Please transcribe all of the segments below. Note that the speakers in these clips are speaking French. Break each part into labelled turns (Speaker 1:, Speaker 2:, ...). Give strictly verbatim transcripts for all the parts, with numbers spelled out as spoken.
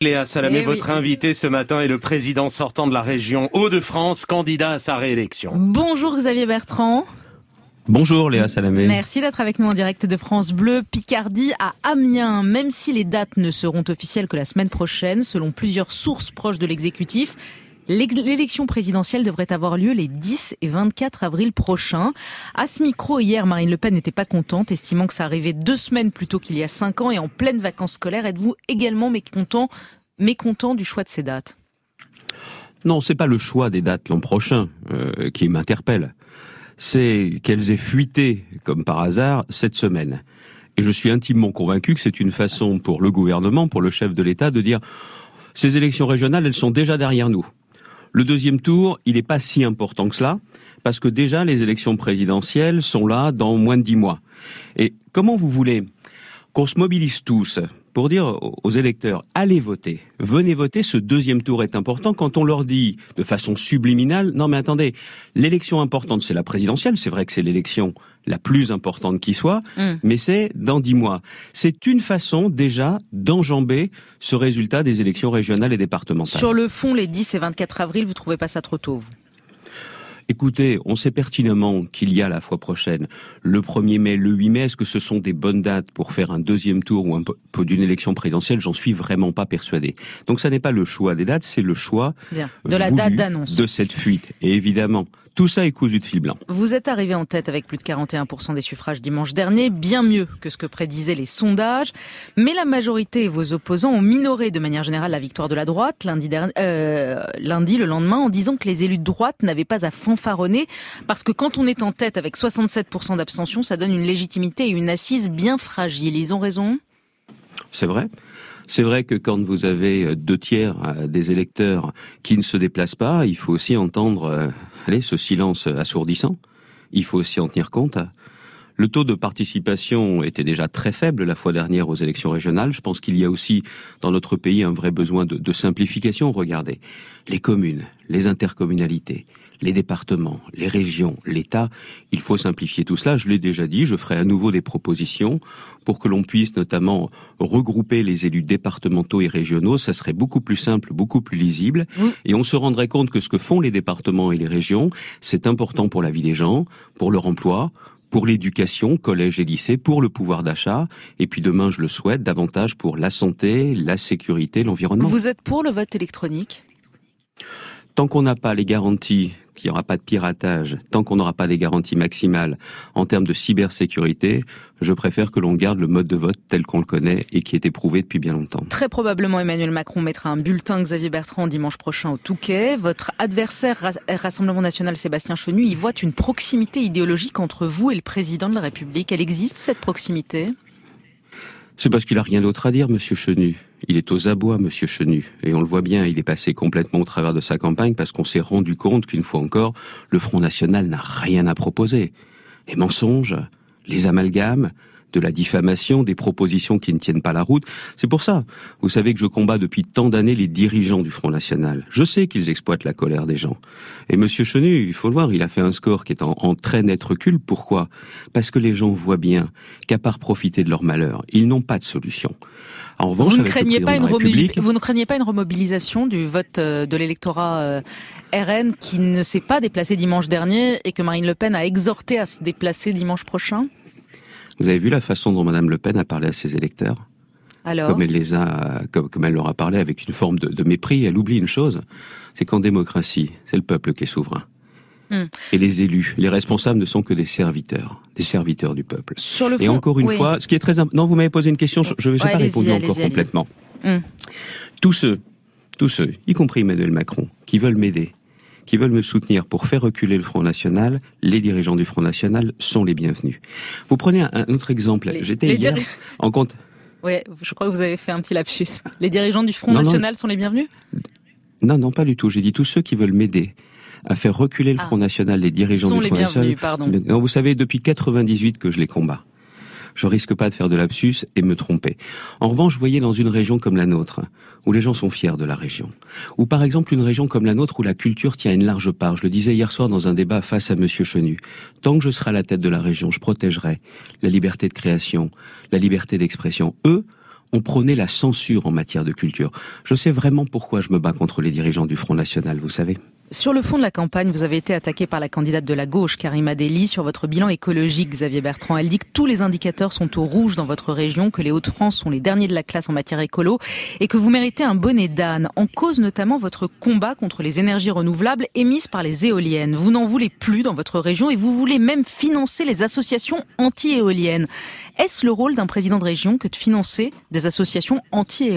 Speaker 1: Léa Salamé,
Speaker 2: Eh
Speaker 1: votre
Speaker 2: oui.
Speaker 1: invité ce matin est le président sortant de la région Hauts-de-France, candidat à sa réélection.
Speaker 2: Bonjour Xavier Bertrand.
Speaker 3: Bonjour Léa Salamé.
Speaker 2: Merci d'être avec nous en direct de France Bleu, Picardie à Amiens. Même si les dates ne seront officielles que la semaine prochaine, selon plusieurs sources proches de l'exécutif, l'élection présidentielle devrait avoir lieu les dix et vingt-quatre avril prochains. À ce micro, hier, Marine Le Pen n'était pas contente, estimant que ça arrivait deux semaines plus tôt qu'il y a cinq ans et en pleine vacances scolaires. Êtes-vous également mécontent, mécontent du choix de ces dates ?
Speaker 3: Non, c'est pas le choix des dates l'an prochain euh, qui m'interpelle. C'est qu'elles aient fuité, comme par hasard, cette semaine. Et je suis intimement convaincu que c'est une façon pour le gouvernement, pour le chef de l'État, de dire « ces élections régionales, elles sont déjà derrière nous ». Le deuxième tour, il n'est pas si important que cela, parce que déjà les élections présidentielles sont là dans moins de dix mois. Et comment vous voulez qu'on se mobilise tous pour dire aux électeurs « allez voter, venez voter, ce deuxième tour est important » quand on leur dit de façon subliminale « non mais attendez, l'élection importante c'est la présidentielle, c'est vrai que c'est l'élection la plus importante qui soit, mmh. mais c'est dans dix mois ». C'est une façon déjà d'enjamber ce résultat des élections régionales et départementales.
Speaker 2: Sur le fond, les dix et vingt-quatre avril, vous trouvez pas ça trop tôt, vous ?
Speaker 3: Écoutez, on sait pertinemment qu'il y a la fois prochaine le premier mai, le huit mai. Est-ce que ce sont des bonnes dates pour faire un deuxième tour ou un peu d'une élection présidentielle ? J'en suis vraiment pas persuadé. Donc ça n'est pas le choix des dates, c'est le choix
Speaker 2: Bien. de la date d'annonce
Speaker 3: de cette fuite. Et évidemment, tout ça est cousu de fil blanc.
Speaker 2: Vous êtes arrivé en tête avec plus de quarante et un pour cent des suffrages dimanche dernier, bien mieux que ce que prédisaient les sondages. Mais la majorité et vos opposants ont minoré de manière générale la victoire de la droite lundi, dernier, euh, lundi le lendemain, en disant que les élus de droite n'avaient pas à fanfaronner, parce que quand on est en tête avec soixante-sept pour cent d'abstention, ça donne une légitimité et une assise bien fragile. Ils ont raison ?
Speaker 3: C'est vrai. C'est vrai que quand vous avez deux tiers des électeurs qui ne se déplacent pas, il faut aussi entendre euh, allez, ce silence assourdissant. Il faut aussi en tenir compte. Le taux de participation était déjà très faible la fois dernière aux élections régionales. Je pense qu'il y a aussi dans notre pays un vrai besoin de, de simplification. Regardez, les communes, les intercommunalités, les départements, les régions, l'État, il faut simplifier tout cela. Je l'ai déjà dit, je ferai à nouveau des propositions pour que l'on puisse notamment regrouper les élus départementaux et régionaux. Ça serait beaucoup plus simple, beaucoup plus lisible. Mmh. Et on se rendrait compte que ce que font les départements et les régions, c'est important pour la vie des gens, pour leur emploi, pour l'éducation, collège et lycée, pour le pouvoir d'achat, et puis demain, je le souhaite, davantage pour la santé, la sécurité, l'environnement.
Speaker 2: Vous êtes pour le vote électronique ?
Speaker 3: Tant qu'on n'a pas les garanties qu'il n'y aura pas de piratage, tant qu'on n'aura pas les garanties maximales en termes de cybersécurité, je préfère que l'on garde le mode de vote tel qu'on le connaît et qui est éprouvé depuis bien longtemps.
Speaker 2: Très probablement, Emmanuel Macron mettra un bulletin Xavier Bertrand dimanche prochain au Touquet. Votre adversaire, Rassemblement National, Sébastien Chenu, il voit une proximité idéologique entre vous et le président de la République. Elle existe, cette proximité ?
Speaker 3: C'est parce qu'il a rien d'autre à dire, monsieur Chenu. Il est aux abois, monsieur Chenu. Et on le voit bien, il est passé complètement au travers de sa campagne parce qu'on s'est rendu compte qu'une fois encore, le Front National n'a rien à proposer. Les mensonges, les amalgames, de la diffamation, des propositions qui ne tiennent pas la route. C'est pour ça, vous savez que je combats depuis tant d'années les dirigeants du Front National. Je sais qu'ils exploitent la colère des gens. Et monsieur Chenu, il faut le voir, il a fait un score qui est en, en très net recul. Pourquoi ? Parce que les gens voient bien qu'à part profiter de leur malheur, ils n'ont pas de solution. En revanche,
Speaker 2: vous ne craignez pas une
Speaker 3: République...
Speaker 2: vous ne craignez pas une remobilisation du vote de l'électorat R N qui ne s'est pas déplacé dimanche dernier et que Marine Le Pen a exhorté à se déplacer dimanche prochain ?
Speaker 3: Vous avez vu la façon dont Madame Le Pen a parlé à ses électeurs ?
Speaker 2: Alors ?
Speaker 3: Comme elle les a, comme, comme elle leur a parlé avec une forme de, de mépris. Elle oublie une chose, c'est qu'en démocratie, c'est le peuple qui est souverain. Hum. Et les élus, les responsables ne sont que des serviteurs, des serviteurs du peuple.
Speaker 2: Sur le fond,
Speaker 3: et encore une
Speaker 2: oui.
Speaker 3: fois, ce qui est très important, non, vous m'avez posé une question, je n'ai ouais, pas répondu
Speaker 2: allez-y,
Speaker 3: encore
Speaker 2: allez-y,
Speaker 3: complètement.
Speaker 2: Hum.
Speaker 3: Tous ceux, tous ceux, y compris Emmanuel Macron, qui veulent m'aider, qui veulent me soutenir pour faire reculer le Front National, les dirigeants du Front National sont les bienvenus. Vous prenez un, un autre exemple. Les, J'étais les hier diri... en compte.
Speaker 2: Oui, je crois que vous avez fait un petit lapsus. Les dirigeants du Front
Speaker 3: non,
Speaker 2: National
Speaker 3: non.
Speaker 2: sont les bienvenus ?
Speaker 3: Non, non, pas du tout. J'ai dit tous ceux qui veulent m'aider à faire reculer le ah. Front National, les dirigeants
Speaker 2: sont
Speaker 3: du Front
Speaker 2: les
Speaker 3: National.
Speaker 2: Pardon.
Speaker 3: Non, vous savez, depuis quatre-vingt-dix-huit que je les combats. Je risque pas de faire de lapsus et me tromper. En revanche, vous voyez, dans une région comme la nôtre, où les gens sont fiers de la région, ou par exemple une région comme la nôtre où la culture tient une large part, je le disais hier soir dans un débat face à monsieur Chenu, tant que je serai à la tête de la région, je protégerai la liberté de création, la liberté d'expression. Eux on prônait la censure en matière de culture. Je sais vraiment pourquoi je me bats contre les dirigeants du Front National, vous savez.
Speaker 2: Sur le fond de la campagne, vous avez été attaqué par la candidate de la gauche, Karima Delli, sur votre bilan écologique, Xavier Bertrand. Elle dit que tous les indicateurs sont au rouge dans votre région, que les Hauts-de-France sont les derniers de la classe en matière écolo et que vous méritez un bonnet d'âne. En cause notamment votre combat contre les énergies renouvelables émises par les éoliennes. Vous n'en voulez plus dans votre région et vous voulez même financer les associations anti-éoliennes. Est-ce le rôle d'un président de région que de financer des associations anti-éoliennes ?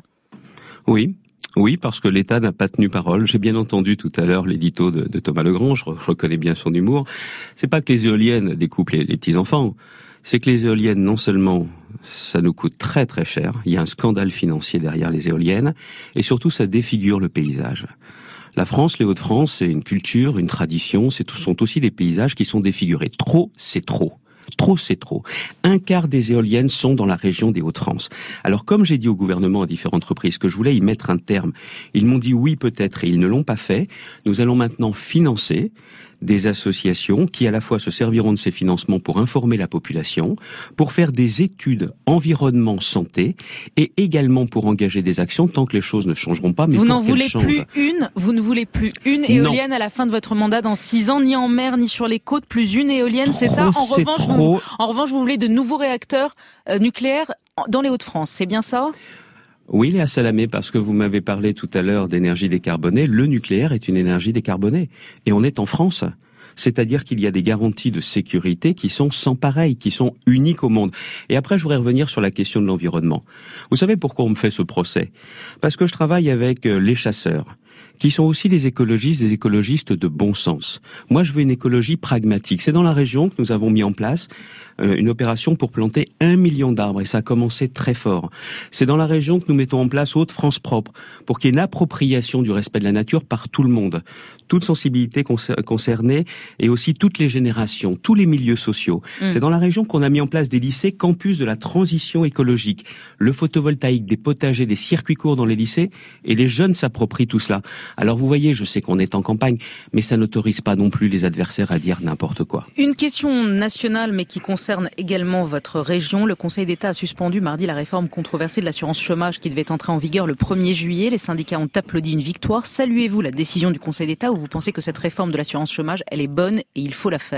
Speaker 3: Oui. Oui, parce que l'État n'a pas tenu parole. J'ai bien entendu tout à l'heure l'édito de, de Thomas Legrand, je, je reconnais bien son humour. C'est pas que les éoliennes découpent les, les petits-enfants, c'est que les éoliennes, non seulement ça nous coûte très très cher, il y a un scandale financier derrière les éoliennes, et surtout ça défigure le paysage. La France, les Hauts-de-France, c'est une culture, une tradition, ce sont aussi des paysages qui sont défigurés. Trop, c'est trop. Trop, c'est trop. Un quart des éoliennes sont dans la région des Hauts-de-France. Alors, comme j'ai dit au gouvernement à différentes reprises que je voulais y mettre un terme, ils m'ont dit oui peut-être et ils ne l'ont pas fait. Nous allons maintenant financer des associations qui à la fois se serviront de ces financements pour informer la population, pour faire des études environnement-santé et également pour engager des actions tant que les choses ne changeront pas. Mais
Speaker 2: vous
Speaker 3: pour
Speaker 2: n'en voulez
Speaker 3: changent.
Speaker 2: plus une, vous ne voulez plus une éolienne non. à la fin de votre mandat dans six ans, ni en mer ni sur les côtes, plus une éolienne, trop, c'est ça. En
Speaker 3: c'est
Speaker 2: revanche,
Speaker 3: trop.
Speaker 2: Vous, en revanche, vous voulez de nouveaux réacteurs euh, nucléaires dans les Hauts-de-France, c'est bien ça ?
Speaker 3: Oui, Léa Salamé, parce que vous m'avez parlé tout à l'heure d'énergie décarbonée. Le nucléaire est une énergie décarbonée. Et on est en France. C'est-à-dire qu'il y a des garanties de sécurité qui sont sans pareil, qui sont uniques au monde. Et après, je voudrais revenir sur la question de l'environnement. Vous savez pourquoi on me fait ce procès ? Parce que je travaille avec les chasseurs, qui sont aussi des écologistes, des écologistes de bon sens. Moi, je veux une écologie pragmatique. C'est dans la région que nous avons mis en place euh, une opération pour planter un million d'arbres, et ça a commencé très fort. C'est dans la région que nous mettons en place Hauts-de-France propre, pour qu'il y ait une appropriation du respect de la nature par tout le monde, toute sensibilité concernée, et aussi toutes les générations, tous les milieux sociaux. Mmh. C'est dans la région qu'on a mis en place des lycées campus de la transition écologique, le photovoltaïque, des potagers, des circuits courts dans les lycées, et les jeunes s'approprient tout cela. Alors vous voyez, je sais qu'on est en campagne, mais ça n'autorise pas non plus les adversaires à dire n'importe quoi.
Speaker 2: Une question nationale, mais qui concerne également votre région. Le Conseil d'État a suspendu mardi la réforme controversée de l'assurance chômage qui devait entrer en vigueur le premier juillet. Les syndicats ont applaudi une victoire. Saluez-vous la décision du Conseil d'État ou vous pensez que cette réforme de l'assurance chômage, elle est bonne et il faut la faire ?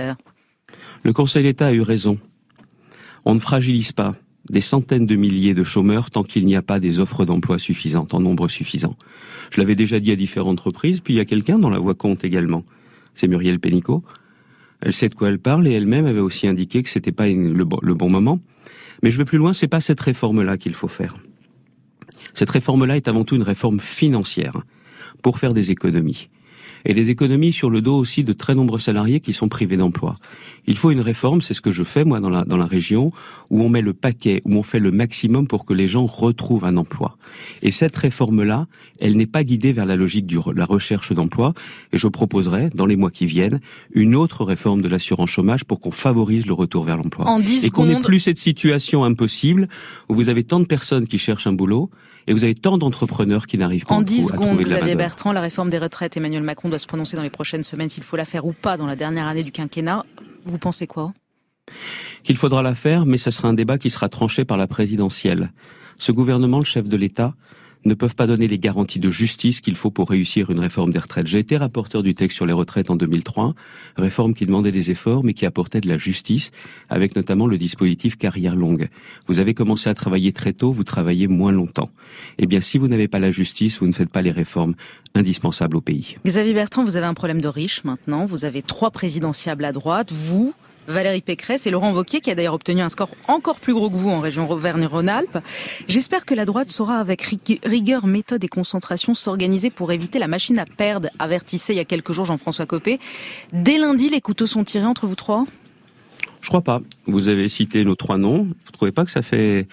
Speaker 3: Le Conseil d'État a eu raison. On ne fragilise pas des centaines de milliers de chômeurs tant qu'il n'y a pas des offres d'emploi suffisantes, en nombre suffisant. Je l'avais déjà dit à différentes reprises, puis il y a quelqu'un dans la voix compte également. C'est Muriel Pénicaud. Elle sait de quoi elle parle et elle-même avait aussi indiqué que c'était pas une, le, bon, le bon moment. Mais je vais plus loin, c'est pas cette réforme-là qu'il faut faire. Cette réforme-là est avant tout une réforme financière pour faire des économies. Et des économies sur le dos aussi de très nombreux salariés qui sont privés d'emploi. Il faut une réforme, c'est ce que je fais moi dans la, dans la région, où on met le paquet, où on fait le maximum pour que les gens retrouvent un emploi. Et cette réforme-là, elle n'est pas guidée vers la logique de la recherche d'emploi, et je proposerai, dans les mois qui viennent, une autre réforme de l'assurance chômage pour qu'on favorise le retour vers l'emploi.
Speaker 2: En dix
Speaker 3: et qu'on
Speaker 2: secondes...
Speaker 3: n'ait plus cette situation impossible, où vous avez tant de personnes qui cherchent un boulot, et vous avez tant d'entrepreneurs qui n'arrivent pas
Speaker 2: en
Speaker 3: à
Speaker 2: dix
Speaker 3: trouver
Speaker 2: secondes,
Speaker 3: de la
Speaker 2: Xavier
Speaker 3: main-d'œuvre.
Speaker 2: Bertrand, la réforme des retraites, Emmanuel Macron doit se prononcer dans les prochaines semaines s'il faut la faire ou pas dans la dernière année du quinquennat. Vous pensez quoi ?
Speaker 3: Qu'il faudra la faire, mais ce sera un débat qui sera tranché par la présidentielle. Ce gouvernement, le chef de l'État, ne peuvent pas donner les garanties de justice qu'il faut pour réussir une réforme des retraites. J'ai été rapporteur du texte sur les retraites en deux mille trois, réforme qui demandait des efforts mais qui apportait de la justice, avec notamment le dispositif carrière longue. Vous avez commencé à travailler très tôt, vous travaillez moins longtemps. Eh bien, si vous n'avez pas la justice, vous ne faites pas les réformes indispensables au pays.
Speaker 2: Xavier Bertrand, vous avez un problème de riches maintenant, vous avez trois présidentiables à droite, vous... Valérie Pécresse et Laurent Wauquiez, qui a d'ailleurs obtenu un score encore plus gros que vous en région Auvergne-Rhône-Alpes. J'espère que la droite saura, avec rigueur, méthode et concentration, s'organiser pour éviter la machine à perdre, avertissait il y a quelques jours Jean-François Copé. Dès lundi, les couteaux sont tirés entre vous trois ?
Speaker 3: Je crois pas. Vous avez cité nos trois noms. Vous trouvez pas que ça fait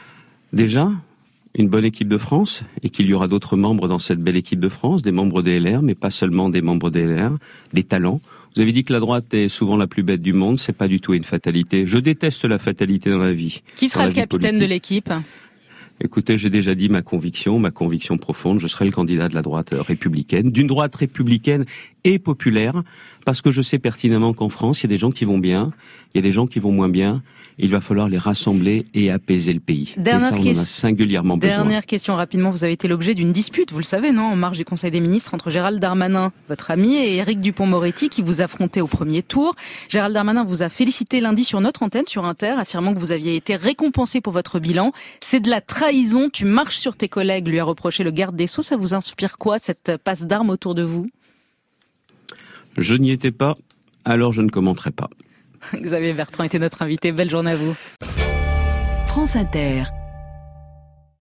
Speaker 3: déjà une bonne équipe de France et qu'il y aura d'autres membres dans cette belle équipe de France, des membres des L R, mais pas seulement des membres des L R, des talents. Vous avez dit que la droite est souvent la plus bête du monde, c'est pas du tout une fatalité. Je déteste la fatalité dans la vie.
Speaker 2: Qui sera le capitaine de l'équipe ?
Speaker 3: Écoutez, j'ai déjà dit ma conviction, ma conviction profonde, je serai le candidat de la droite républicaine, d'une droite républicaine et populaire, parce que je sais pertinemment qu'en France, il y a des gens qui vont bien, il y a des gens qui vont moins bien, il va falloir les rassembler et apaiser le pays.
Speaker 2: Dernière
Speaker 3: et ça, on
Speaker 2: question,
Speaker 3: en a singulièrement besoin.
Speaker 2: Dernière question rapidement, vous avez été l'objet d'une dispute, vous le savez, non, en marge du Conseil des ministres entre Gérald Darmanin, votre ami, et Éric Dupond-Moretti, qui vous affrontaient au premier tour. Gérald Darmanin vous a félicité lundi sur notre antenne, sur Inter, affirmant que vous aviez été récompensé pour votre bilan. C'est de la trahison, tu marches sur tes collègues, lui a reproché le garde des Sceaux. Ça vous inspire quoi, cette passe d'armes autour de vous ?
Speaker 3: Je n'y étais pas, alors je ne commenterai pas.
Speaker 2: Xavier Bertrand était notre invité. Belle journée à vous.
Speaker 4: France Inter.